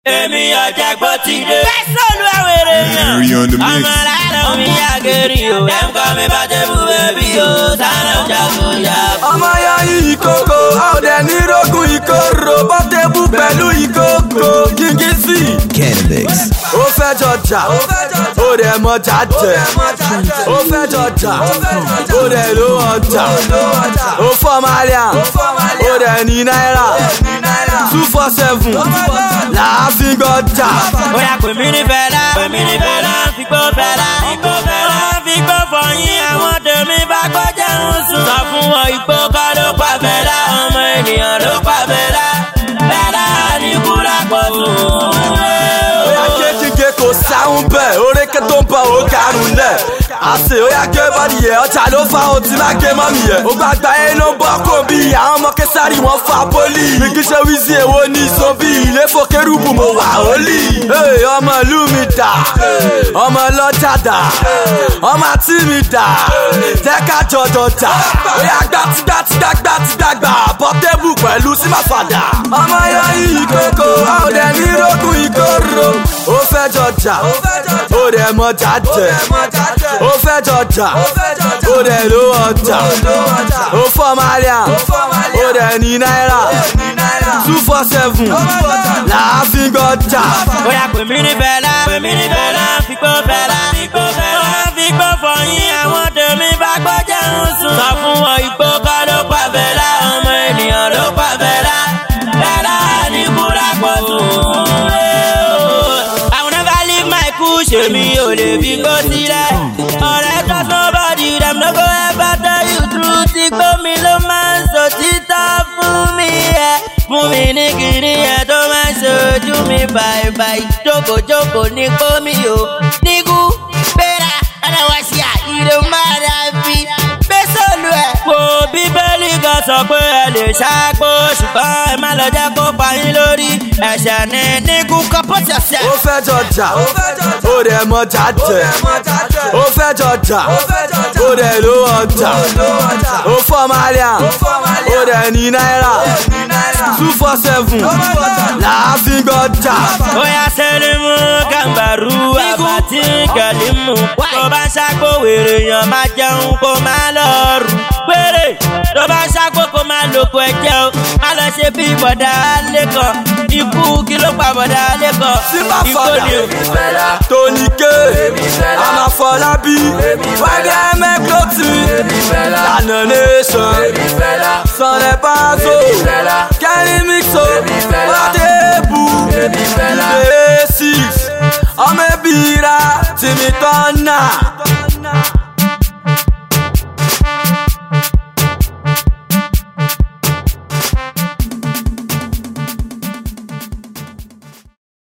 Èmi ọ̀jẹ̀gbọ́n ti dé. Fẹ́sọ̀lù àwèrè náà. Ọmọ láàárọ̀ mi àgẹ̀rì o. Dem call me Batebu baby o. Sára jagunja. Ọmọ ya ìkókó, ọ̀dẹ̀ nírógùn ìkóró. Batebu pẹ̀lú ìkókó. Kingisi. Cannabis. Ó fẹ́ jọjà, ó dẹ̀ mọjà jẹ. Ó fẹ́ jọjà, ó dẹ̀ ló ọjà. Ó fọ́ Malian, ó dẹ̀ ní náírà. 247 láàfin gọjà. Oya pè mí ní fẹ́lá, fi gbó fẹ́lá, fi gbó fọyín àwọn tèmi bá gbọ́jà ń sùn. Sọ fún wọn ìgbó kọ́ ló pa fẹ́lá, ọmọ ènìyàn ló pa fẹ́lá. Fẹ́lá ní kúrà pọ̀ fún un. Oya kékèké kò sáhùn bẹ́ẹ̀, orékè tó ń bọ̀ ó karùn-ún lẹ̀. Àṣẹ oya ké bọ́dì yẹ, ọjà ló fa ohun tí máa gé mọ́mì yẹ. Ó gbàgbá yẹn ló ń bọ́ kò bí àwọn ọmọ kẹsàrì wọn fa pólì. Bíkí ṣe wíṣí èwo ní sóbì, ilé fò kérúbù mo wà ólì. Ọmọ ìlú mi dà, ọmọ ọlọ́jà dà, ọmọ àti mi dà, jẹ́ ká jọjọ jà. Oya gbàtìgbàtìgbàtìgbà, Batebu pẹ̀lú símàfàdà. Ọmọ yọ ìkókó, ọ̀dẹ̀ nírógùn ìkóró. Ó fẹ́ jọjà, ó dẹ̀ mọjà jẹ. Ó fẹ́ jọjà, ó dẹ̀ ló ọjà. Ó fọ́ Malian, ó dẹ̀ ní náírà. 247 láàfin gọjà. Oya pè mí ní fẹ́lá, fi gbó fẹ́lá, fi gbó fọyín àwọn tèmi bá gbọ́jà ń sùn. Sọ fún wọn ìgbó kọ́ ló pa fẹ́lá, ọmọ ènìyàn ló pa fẹ́lá. Fẹ́lá ní kúrà pọ̀ fún un. I will never leave my kush, èmi ò lè fi gbó sílẹ̀. Ọ̀rẹ́ trust nobody, dem no go ever tell you truth. Igbó mi ló máa ń sọ títọ́ fún mi ẹ̀. Fún mi ní kiri ẹ̀ tó máa ń ṣojú mi báyìí. Jókòó ní pómi o. Nígú gbéra aláwa ṣe àìrè máa ra fi. Fẹ́sọ̀lù ẹ̀. Wo Bíbélì kan sọ pé ẹ lè ṣàgbó ṣùgbọ́n ẹ má lọ jẹ́ kó pa yín lórí. Ẹ̀ṣẹ̀ ni nígú kọ́pọ̀tì ọ̀sẹ̀. Ó fẹ́ jọjà, ó dẹ̀ mọjà jẹ. Ó fẹ́ jọjà, ó dẹ̀ ló ọjà. Ó fọ́ Malian, ó dẹ̀ ní náírà. 247 láàfin gọjà. Oya Sẹ́límù Kàmbàrú àbàtì Kẹ̀límù. Tó bá ń ṣàgbó wèrè yàn máa jẹun kó máa lọ rù. Péré tó bá ń ṣàgbó kó máa lòkò ẹ̀jẹ̀ o. Má lọ ṣe bí bọ̀dá lẹ́kọ̀ọ́. Ikú kí ló pa bọ̀dá lẹ́kọ̀ọ́? Ikú ni o. Tony K, Amafọlábí, Wẹ́gẹ́ Mẹ́kọ́tì, Lànà Nation, Sunday Paso, Kenny Mixo, Batebu, J6, ọmọ ẹbí ra Tìmítọ́nà.